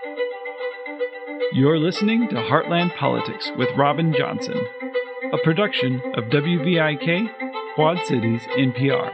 You're listening to Heartland Politics with Robin Johnson, a production of WVIK, Quad Cities NPR.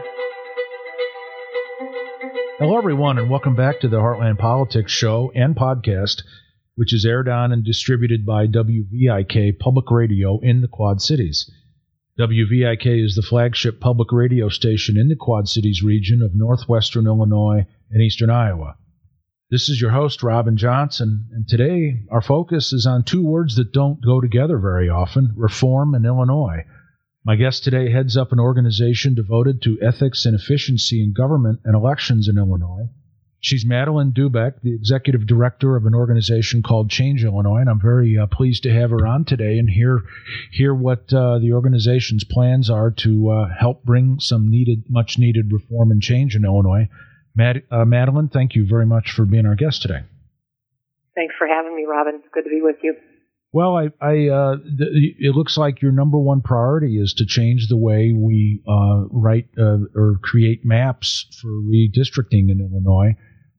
Hello, everyone, and welcome back to the Heartland Politics show and podcast, which is aired on and distributed by WVIK Public Radio in the Quad Cities. WVIK is the flagship public radio station in the Quad Cities region of northwestern Illinois and eastern Iowa. This is your host, Robin Johnson, and today our focus is on two words that don't go together very often, reform and Illinois. My guest today heads up an organization devoted to ethics and efficiency in government and elections in Illinois. She's Madeline Dubeck, the executive director of an organization called Change Illinois, and I'm very pleased to have her on today and hear what the organization's plans are to help bring some much-needed reform and change in Illinois. Madeline, thank you very much for being our guest today. Thanks for having me, Robin. It's good to be with you. Well, it looks like your number one priority is to change the way we write or create maps for redistricting in Illinois.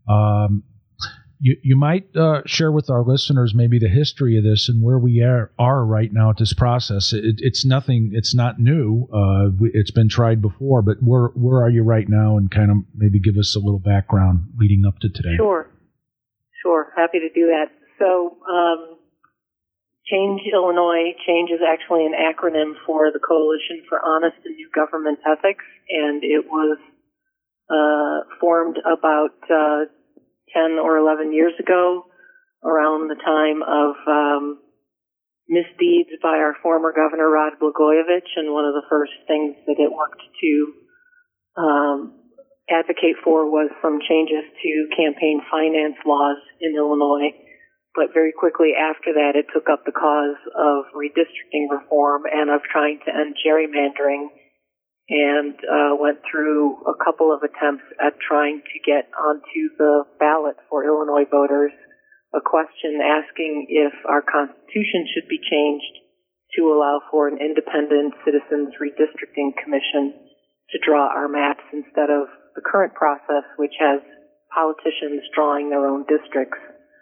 You might share with our listeners maybe the history of this and where we are right now at this process. It's not new. It's been tried before, but where are you right now, and kind of maybe give us a little background leading up to today. Sure. Happy to do that. So, Change Illinois, Change is actually an acronym for the Coalition for Honest and New Government Ethics, and it was formed about 10 or 11 years ago, around the time of misdeeds by our former governor, Rod Blagojevich, and one of the first things that it worked to advocate for was some changes to campaign finance laws in Illinois. But very quickly after that, it took up the cause of redistricting reform and of trying to end gerrymandering, and went through a couple of attempts at trying to get onto the ballot for Illinois voters a question asking if our Constitution should be changed to allow for an independent Citizens Redistricting Commission to draw our maps instead of the current process, which has politicians drawing their own districts.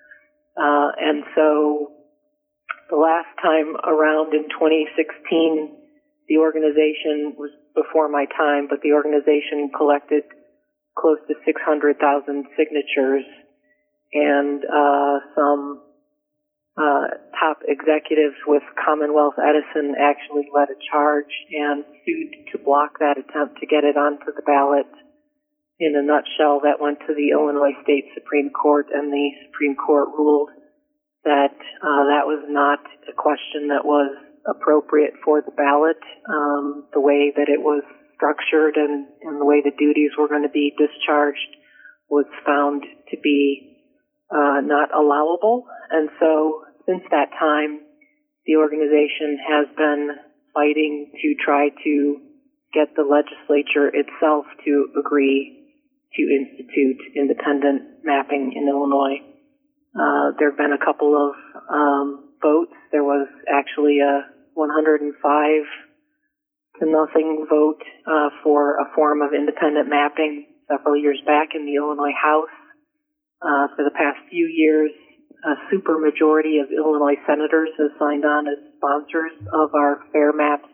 And so the last time around in 2016, the organization was before my time, but the organization collected close to 600,000 signatures, and some top executives with Commonwealth Edison actually led a charge and sued to block that attempt to get it onto the ballot. In a nutshell, that went to the Illinois State Supreme Court, and the Supreme Court ruled that that was not a question that was appropriate for the ballot. The way that it was structured and the way the duties were going to be discharged was found to be not allowable. And so since that time, the organization has been fighting to try to get the legislature itself to agree to institute independent mapping in Illinois. There have been a couple of votes. There was actually a 105 to nothing vote for a form of independent mapping several years back in the Illinois House. For the past few years, a supermajority of Illinois senators has signed on as sponsors of our Fair Maps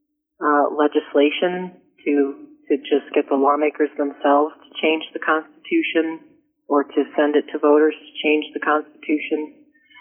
legislation to just get the lawmakers themselves to change the Constitution or to send it to voters to change the Constitution.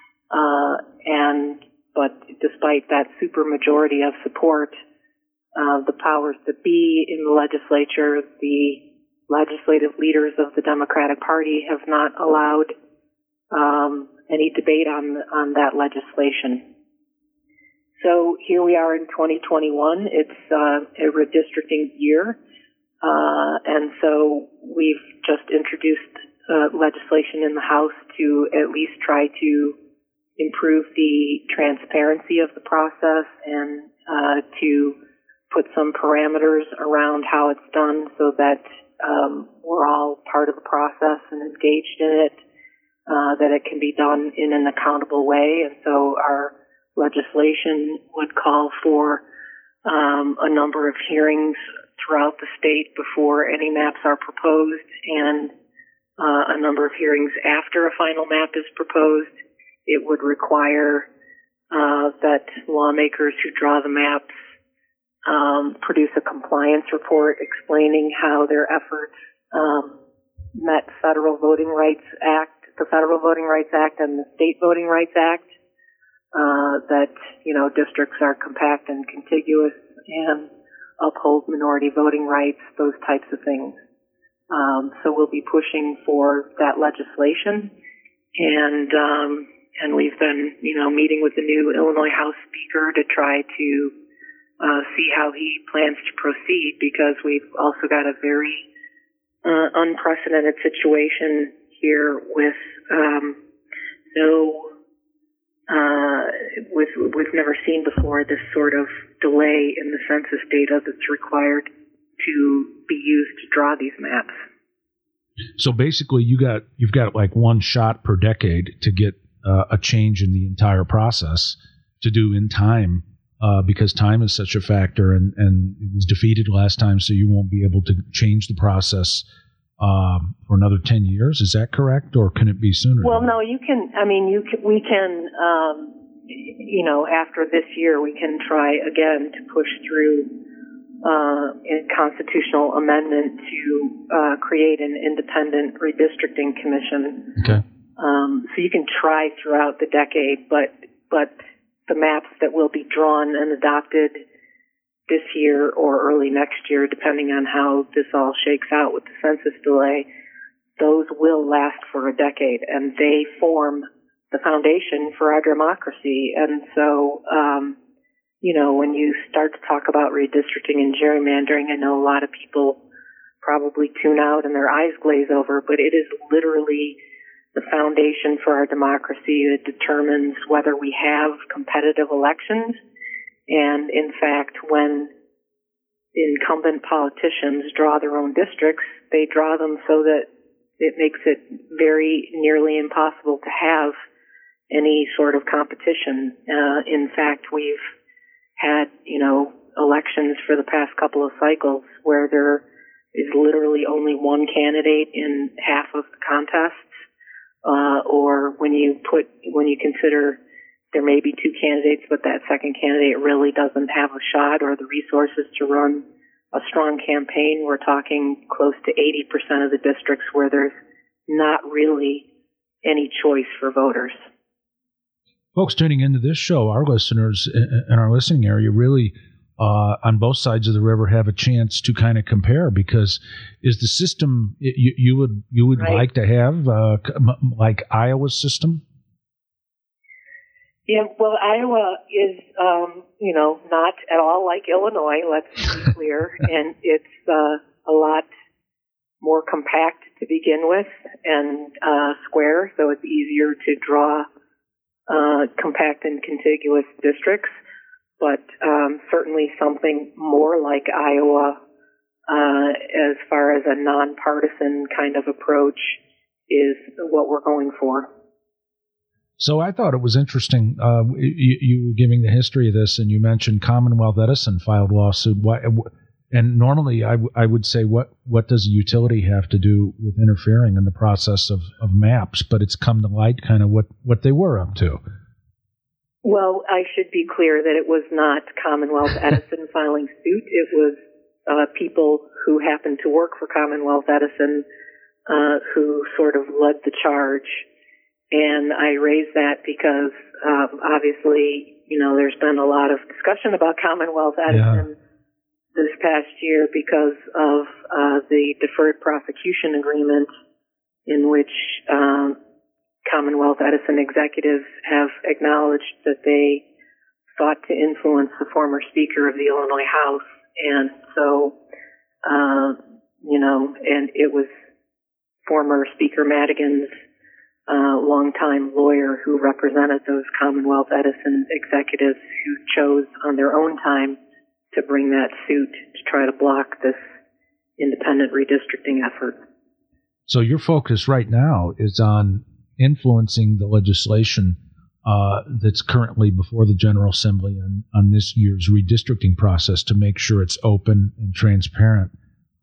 But despite that supermajority of support, the powers that be in the legislature, the legislative leaders of the Democratic Party, have not allowed any debate on that legislation. So here we are in 2021. It's a redistricting year. And so we've just introduced legislation in the House to at least try to improve the transparency of the process and to put some parameters around how it's done so that we're all part of the process and engaged in it, that it can be done in an accountable way. And so our legislation would call for a number of hearings throughout the state before any maps are proposed, and a number of hearings after a final map is proposed. It would require that lawmakers who draw the maps produce a compliance report explaining how their efforts met the Federal Voting Rights Act and the State Voting Rights Act, that, districts are compact and contiguous and uphold minority voting rights, those types of things. So we'll be pushing for that legislation, and we've been, meeting with the new Illinois House Speaker to try to see how he plans to proceed, because we've also got a very unprecedented situation here with we've never seen before this sort of delay in the census data that's required to be used to draw these maps. So basically, you've got like one shot per decade to get a change in the entire process to do in time, because time is such a factor, and it was defeated last time, so you won't be able to change the process for another 10 years. Is that correct, or can it be sooner? Well, no, you can. I mean, we can. After this year, we can try again to push through a constitutional amendment to create an independent redistricting commission. Okay. So you can try throughout the decade, but the maps that will be drawn and adopted this year or early next year, depending on how this all shakes out with the census delay, those will last for a decade, and they form the foundation for our democracy. And so, when you start to talk about redistricting and gerrymandering, I know a lot of people probably tune out and their eyes glaze over, but it is literally the foundation for our democracy. It determines whether we have competitive elections. And in fact, when incumbent politicians draw their own districts, they draw them so that it makes it very nearly impossible to have any sort of competition. In fact, we've had, elections for the past couple of cycles where there is literally only one candidate in half of the contests, or when you consider there may be two candidates, but that second candidate really doesn't have a shot or the resources to run a strong campaign. We're talking close to 80% of the districts where there's not really any choice for voters. Folks tuning into this show, our listeners in our listening area really on both sides of the river have a chance to kind of compare, because is the system you would right. like to have like Iowa's system? Yeah, well, Iowa is, not at all like Illinois, let's be clear, and it's a lot more compact to begin with and square, so it's easier to draw compact and contiguous districts, but certainly something more like Iowa as far as a nonpartisan kind of approach is what we're going for. So I thought it was interesting. You were giving the history of this, and you mentioned Commonwealth Edison filed lawsuit. And normally I would say, what does a utility have to do with interfering in the process of maps? But it's come to light kind of what they were up to. Well, I should be clear that it was not Commonwealth Edison filing suit. It was people who happened to work for Commonwealth Edison who sort of led the charge. And I raise that because obviously, there's been a lot of discussion about Commonwealth Edison this past year because of the deferred prosecution agreement in which Commonwealth Edison executives have acknowledged that they sought to influence the former Speaker of the Illinois House. And so, and it was former Speaker Madigan's longtime lawyer who represented those Commonwealth Edison executives who chose on their own time to bring that suit to try to block this independent redistricting effort. So your focus right now is on influencing the legislation that's currently before the General Assembly on this year's redistricting process to make sure it's open and transparent.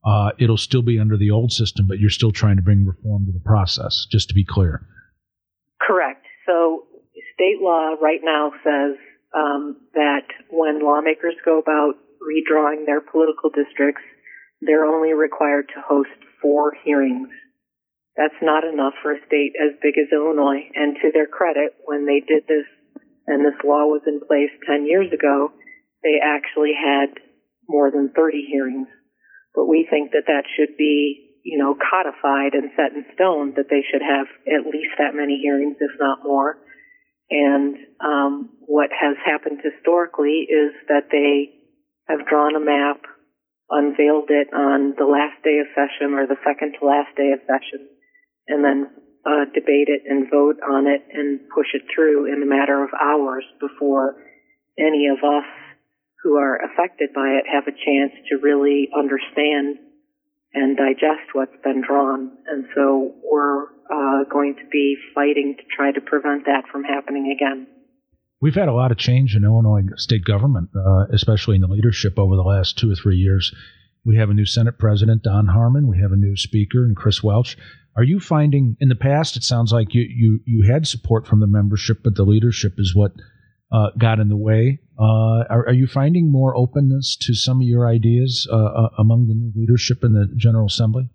it'll still be under the old system, but you're still trying to bring reform to the process, just to be clear. Correct. So state law right now says that when lawmakers go about redrawing their political districts, they're only required to host 4 hearings. That's not enough for a state as big as Illinois. And to their credit, when they did this and this law was in place 10 years ago, they actually had more than 30 hearings. But we think that that should be, codified and set in stone, that they should have at least that many hearings, if not more. And what has happened historically is that they have drawn a map, unveiled it on the last day of session or the second to last day of session, and then debate it and vote on it and push it through in a matter of hours before any of us who are affected by it have a chance to really understand and digest what's been drawn. And so we're going to be fighting to try to prevent that from happening again. We've had a lot of change in Illinois state government, especially in the leadership over the last 2 or 3 years. We have a new Senate President, Don Harmon. We have a new Speaker, and Chris Welch. Are you finding, in the past, it sounds like you had support from the membership, but the leadership is what got in the way. Are you finding more openness to some of your ideas among the new leadership in the General Assembly?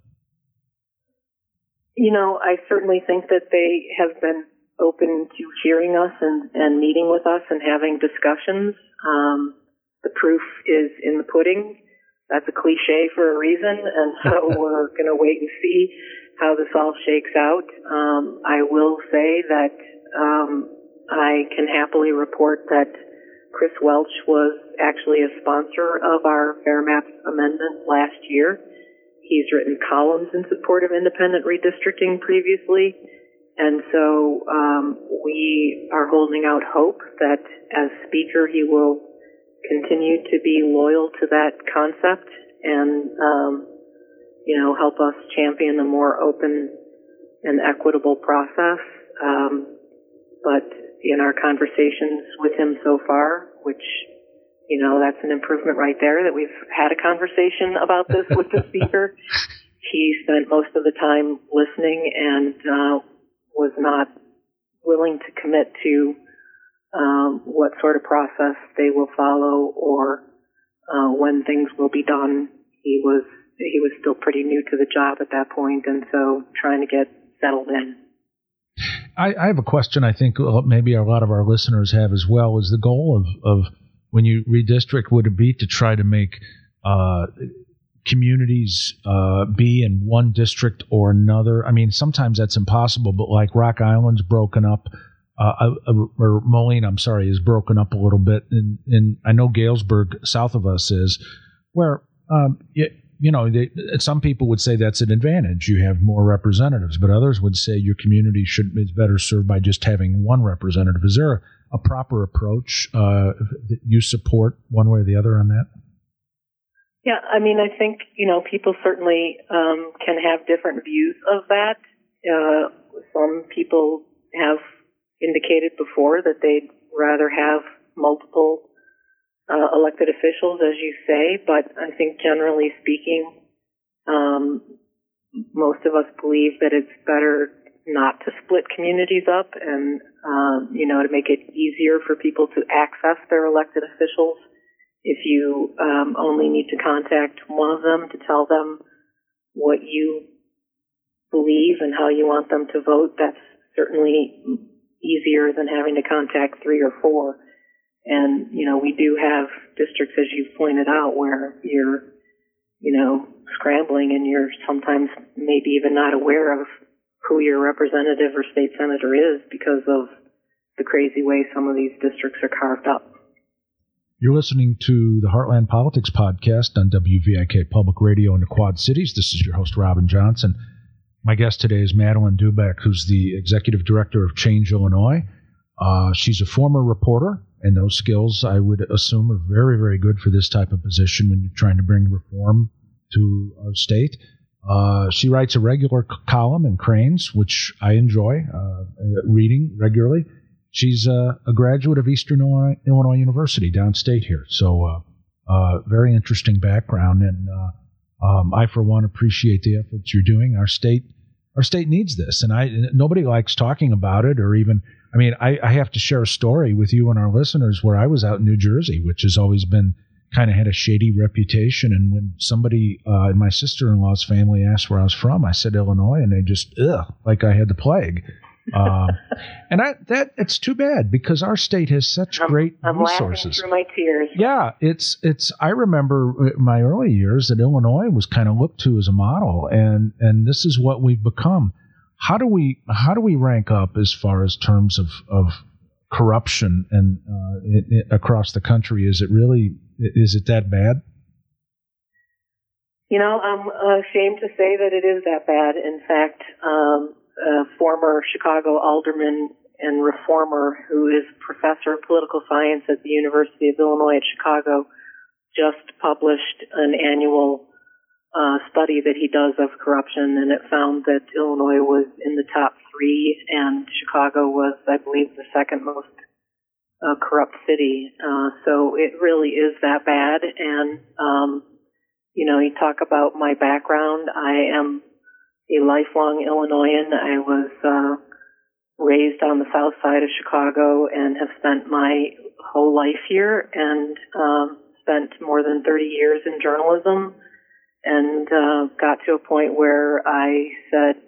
I certainly think that they have been open to hearing us and meeting with us and having discussions. The proof is in the pudding. That's a cliche for a reason, and so we're going to wait and see how this all shakes out. I will say that I can happily report that Chris Welch was actually a sponsor of our Fair Maps amendment last year. He's written columns in support of independent redistricting previously, and so we are holding out hope that as Speaker he will continue to be loyal to that concept and help us champion a more open and equitable process. But in our conversations with him so far, which, that's an improvement right there, that we've had a conversation about this with the Speaker. He spent most of the time listening and was not willing to commit to what sort of process they will follow or when things will be done. He was still pretty new to the job at that point, and so trying to get settled in. I have a question I think maybe a lot of our listeners have as well. Is the goal of when you redistrict, would it be to try to make communities be in one district or another? I mean, sometimes that's impossible, but like Rock Island's broken up, or Moline, is broken up a little bit. And I know Galesburg, south of us, is where, some people would say that's an advantage. You have more representatives, but others would say your community is better served by just having one representative. Is there a proper approach that you support one way or the other on that? Yeah, I think, people certainly can have different views of that. Some people have indicated before that they'd rather have multiple elected officials, as you say, but I think generally speaking, most of us believe that it's better not to split communities up and, to make it easier for people to access their elected officials. If you only need to contact one of them to tell them what you believe and how you want them to vote, that's certainly easier than having to contact 3 or 4. And, we do have districts, as you pointed out, where you're, scrambling and you're sometimes maybe even not aware of who your representative or state senator is because of the crazy way some of these districts are carved up. You're listening to the Heartland Politics Podcast on WVIK Public Radio in the Quad Cities. This is your host, Robin Johnson. My guest today is Madeline Dubeck, who's the Executive Director of Change Illinois. She's a former reporter, and those skills, I would assume, are very, very good for this type of position when you're trying to bring reform to our state. She writes a regular column in Cranes, which I enjoy reading regularly. She's a graduate of Eastern Illinois University downstate here, so very interesting background. And I, for one, appreciate the efforts you're doing. Our state needs this, and nobody likes talking about it, or even. I mean, I have to share a story with you and our listeners where I was out in New Jersey, which has always been kind of had a shady reputation. And when somebody in my sister-in-law's family asked where I was from, I said Illinois, and they just like I had the plague. And it's too bad because our state has such great resources. I'm laughing through my tears. Yeah, it's. I remember in my early years that Illinois was kind of looked to as a model, and this is what we've become. How do we rank up as far as terms of corruption and across the country? Is it that bad? I'm ashamed to say that it is that bad. In fact, a former Chicago alderman and reformer who is professor of political science at the University of Illinois at Chicago just published an annual study that he does of corruption, and it found that Illinois was in the top 3, and Chicago was, I believe, the second most corrupt city. So it really is that bad. And, you talk about my background. I am a lifelong Illinoisan. I was raised on the south side of Chicago and have spent my whole life here, and spent more than 30 years in journalism. And got to a point where I said,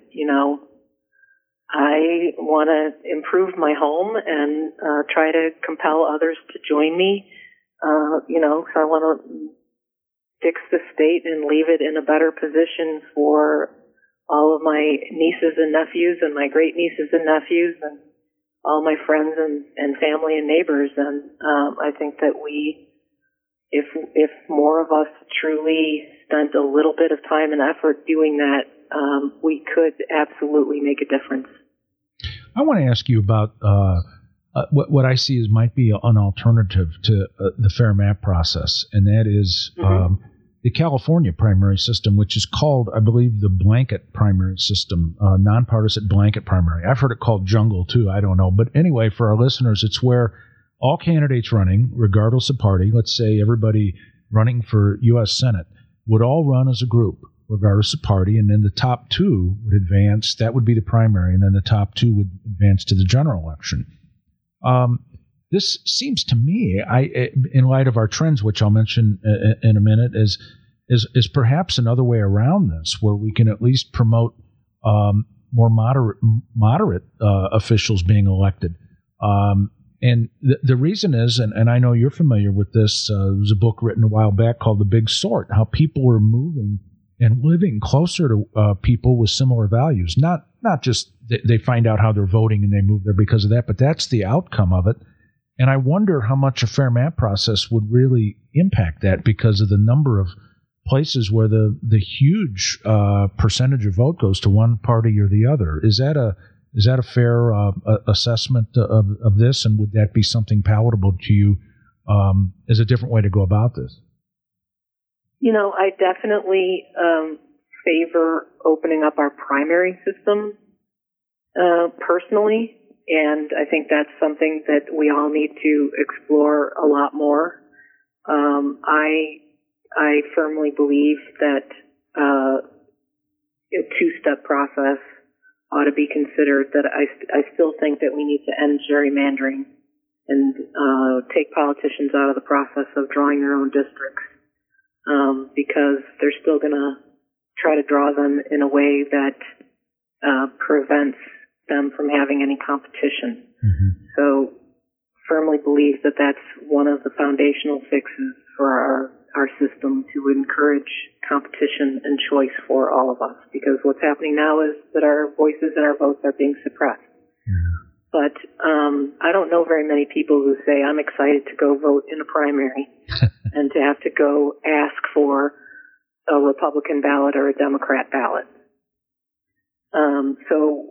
I want to improve my home and try to compel others to join me. So I want to fix the state and leave it in a better position for all of my nieces and nephews and my great nieces and nephews and all my friends and family and neighbors. And I think that if more of us truly spent a little bit of time and effort doing that, we could absolutely make a difference. I want to ask you about what I see as might be an alternative to the fair map process, and that is the California primary system, which is called, I believe, the blanket primary system, nonpartisan blanket primary. I've heard it called jungle, too. I don't know. But anyway, for our listeners, it's where all candidates running, regardless of party, let's say everybody running for U.S. Senate, would all run as a group, regardless of party, and then the top 2 would advance. That would be the primary, and then the top 2 would advance to the general election. This seems to me, in light of our trends, which I'll mention in a minute, is perhaps another way around this, where we can at least promote more moderate officials being elected. And the reason is, and I know you're familiar with this, there was a book written a while back called The Big Sort, how people were moving and living closer to people with similar values. Not just they find out how they're voting and they move there because of that, but that's the outcome of it. And I wonder how much a fair map process would really impact that because of the number of places where the huge percentage of vote goes to one party or the other. Is that a fair assessment of this, and would that be something palatable to you as a different way to go about this? I definitely favor opening up our primary system personally, and I think that's something that we all need to explore a lot more. I firmly believe that a 2-step process ought to be considered. That I still think that we need to end gerrymandering and take politicians out of the process of drawing their own districts, because they're still going to try to draw them in a way that prevents them from having any competition. Mm-hmm. So firmly believe that that's one of the foundational fixes for our system, to encourage competition and choice for all of us, because what's happening now is that our voices and our votes are being suppressed. Yeah. But I don't know very many people who say, I'm excited to go vote in a primary and to have to go ask for a Republican ballot or a Democrat ballot. So,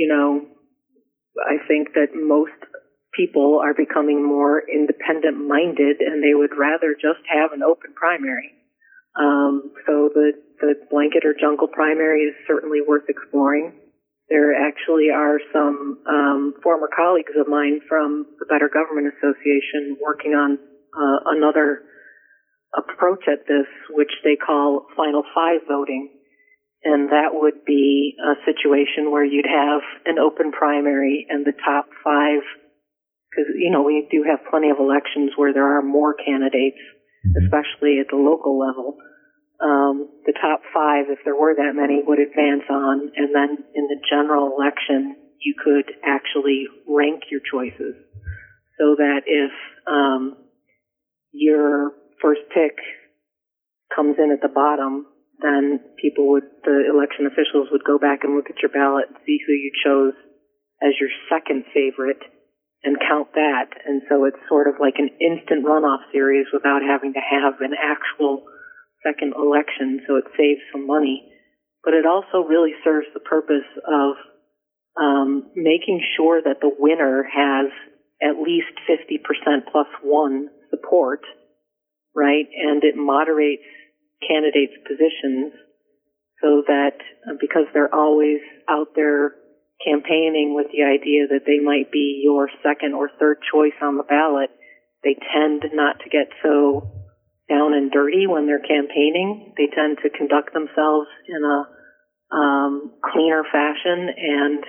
I think that most people are becoming more independent-minded, and they would rather just have an open primary. So the blanket or jungle primary is certainly worth exploring. There actually are some former colleagues of mine from the Better Government Association working on another approach at this, which they call Final Five voting. And that would be a situation where you'd have an open primary and the top five, because, we do have plenty of elections where there are more candidates, especially at the local level. The top five, if there were that many, would advance on, and then in the general election, you could actually rank your choices so that if your first pick comes in at the bottom, then the election officials would go back and look at your ballot and see who you chose as your second favorite and count that. And so it's sort of like an instant runoff series without having to have an actual second election, so it saves some money. But it also really serves the purpose of making sure that the winner has at least 50% plus one support, right? And it moderates candidates' positions so that because they're always out there campaigning with the idea that they might be your second or third choice on the ballot, they tend not to get so down and dirty when they're campaigning. They tend to conduct themselves in a cleaner fashion, and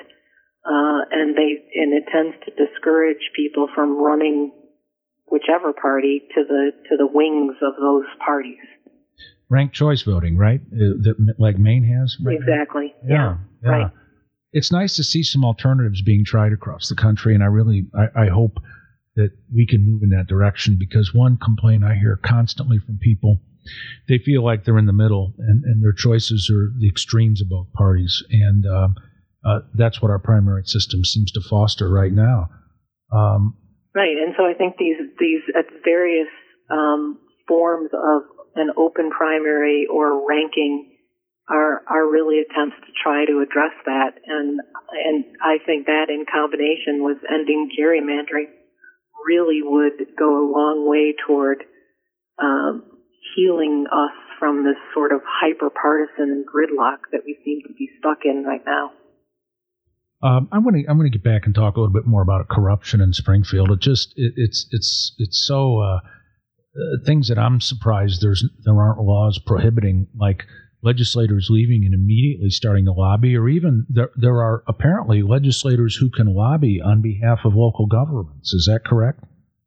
it tends to discourage people from running whichever party to the wings of those parties. Ranked choice voting, right? Like Maine has? Right? Exactly. Yeah. Right. It's nice to see some alternatives being tried across the country, and I hope that we can move in that direction, because one complaint I hear constantly from people, they feel like they're in the middle, and their choices are the extremes of both parties, and that's what our primary system seems to foster right now. Right, and so I think these at various forms of an open primary or ranking are really attempts to try to address that, and I think that in combination with ending gerrymandering really would go a long way toward healing us from this sort of hyper-partisan gridlock that we seem to be stuck in right now. I'm going to get back and talk a little bit more about corruption in Springfield. It's so things that I'm surprised there aren't laws prohibiting, like legislators leaving and immediately starting to lobby, or even there are apparently legislators who can lobby on behalf of local governments. Is that correct?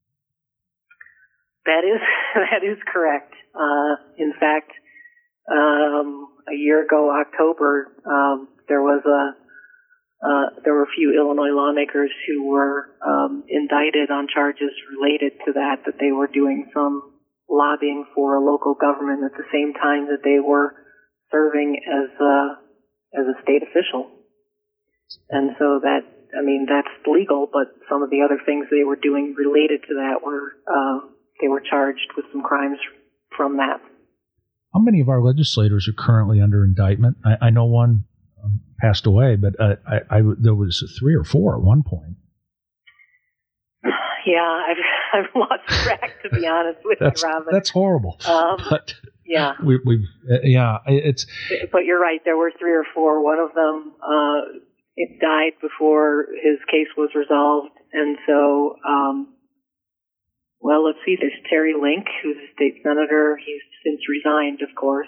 That is correct. In fact, a year ago, October, there were a few Illinois lawmakers who were indicted on charges related to that they were doing some lobbying for a local government at the same time that they were serving as a state official. And so that's legal, but some of the other things they were doing related to that they were charged with some crimes from that. How many of our legislators are currently under indictment? I know one passed away, but there was 3 or 4 at one point. Yeah, I've lost track, to be honest with you, Robin. That's horrible. But yeah, it's. But you're right. There were 3 or 4. One of them it died before his case was resolved, and so. Well, let's see. There's Terry Link, who's a state senator. He's since resigned, of course.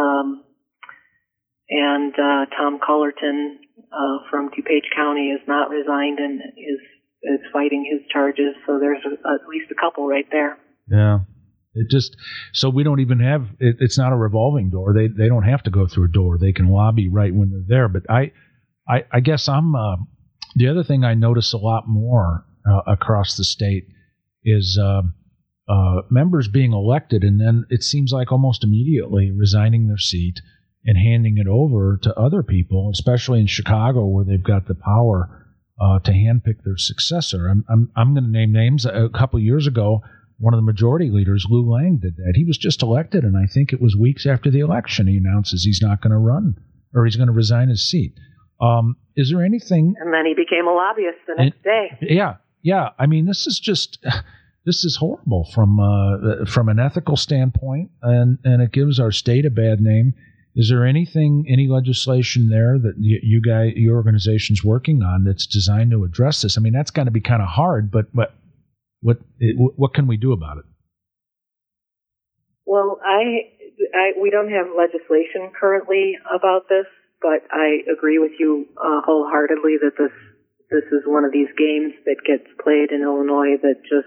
And Tom Cullerton from DuPage County is not resigned and is fighting his charges. So there's at least a couple right there. Yeah. So we don't even have, it's not a revolving door. They don't have to go through a door. They can lobby right when they're there. But I guess the other thing I notice a lot more across the state is members being elected, and then it seems like almost immediately resigning their seat and handing it over to other people, especially in Chicago, where they've got the power to handpick their successor. I'm going to name names. A couple of years ago, one of the majority leaders, Lou Lang, did that. He was just elected, and I think it was weeks after the election he announces he's not going to run, or he's going to resign his seat. Is there anything? And then he became a lobbyist the next day. Yeah. I mean, this is horrible from an ethical standpoint, and it gives our state a bad name. Is there any legislation there that your organization's working on that's designed to address this? I mean, that's got to be kind of hard, but what can we do about it? Well, we don't have legislation currently about this, but I agree with you wholeheartedly that this is one of these games that gets played in Illinois that just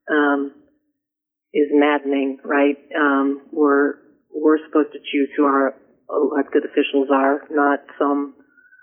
is maddening, right? We're supposed to choose who our elected officials are, not some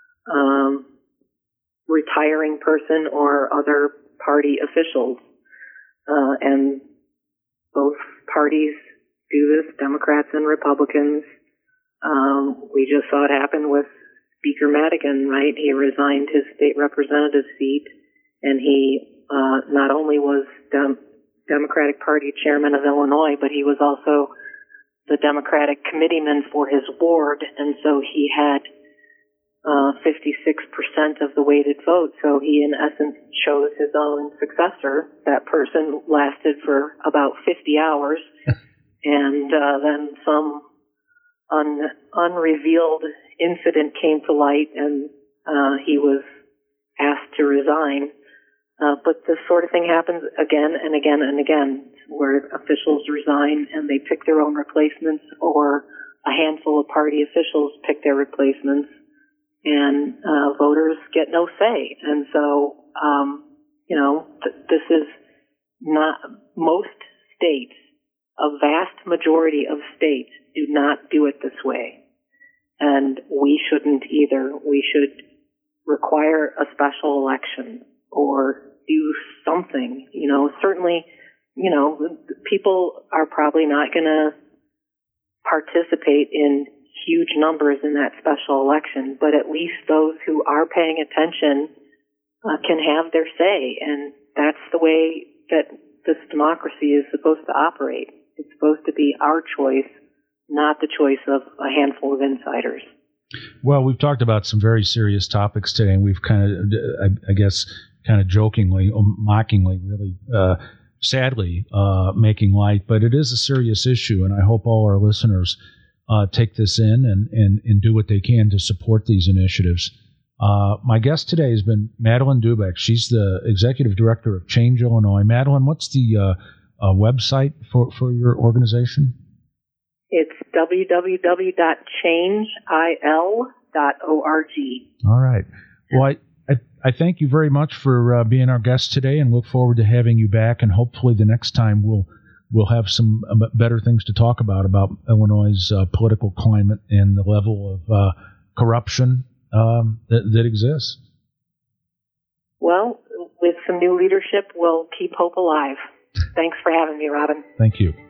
retiring person or other party officials. And both parties do this, Democrats and Republicans. We just saw it happen with Speaker Madigan, right? He resigned his state representative seat, and he not only was Democratic Party chairman of Illinois, but he was also the Democratic committeeman for his ward, and so he had 56% of the weighted vote. So he, in essence, chose his own successor. That person lasted for about 50 hours, and then some unrevealed incident came to light, and he was asked to resign. But this sort of thing happens again and again and again, where officials resign and they pick their own replacements, or a handful of party officials pick their replacements, and voters get no say. And so, this is not, most states, a vast majority of states do not do it this way. And we shouldn't either. We should require a special election or do something. Certainly, people are probably not going to participate in huge numbers in that special election, but at least those who are paying attention can have their say. And that's the way that this democracy is supposed to operate. It's supposed to be our choice, not the choice of a handful of insiders. Well, we've talked about some very serious topics today, and we've kind of, I guess, kind of jokingly, mockingly, really, sadly, making light, but it is a serious issue, and I hope all our listeners take this in and do what they can to support these initiatives. My guest today has been Madeline Dubeck. She's the Executive Director of Change Illinois. Madeline, what's the website for your organization? It's www.changeil.org. All right. Well, I thank you very much for being our guest today, and look forward to having you back. And hopefully the next time we'll have some better things to talk about Illinois' political climate and the level of corruption that exists. Well, with some new leadership, we'll keep hope alive. Thanks for having me, Robin. Thank you.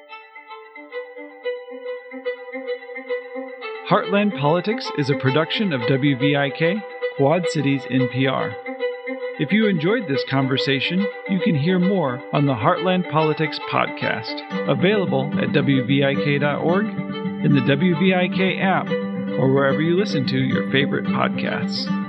Heartland Politics is a production of WVIK, Quad Cities NPR. If you enjoyed this conversation, you can hear more on the Heartland Politics podcast, available at WVIK.org, in the WVIK app, or wherever you listen to your favorite podcasts.